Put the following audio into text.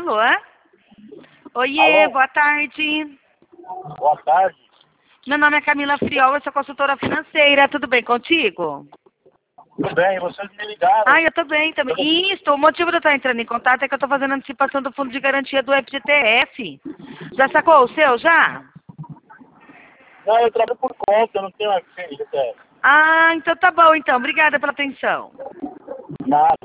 Alô? Oiê, Alô? boa tarde. Boa tarde. Meu nome é Camila Friol, eu sou consultora financeira. Tudo bem contigo? Tudo bem, vocês me ligaram. Ah, eu tô bem também. Isso, o motivo de eu estar entrando em contato é que eu tô fazendo antecipação do fundo de garantia do FGTS. Já sacou o seu, já? Não, eu trabalho por conta, eu não tenho FGTS. Ah, então tá bom, então. Obrigada pela atenção. Nada.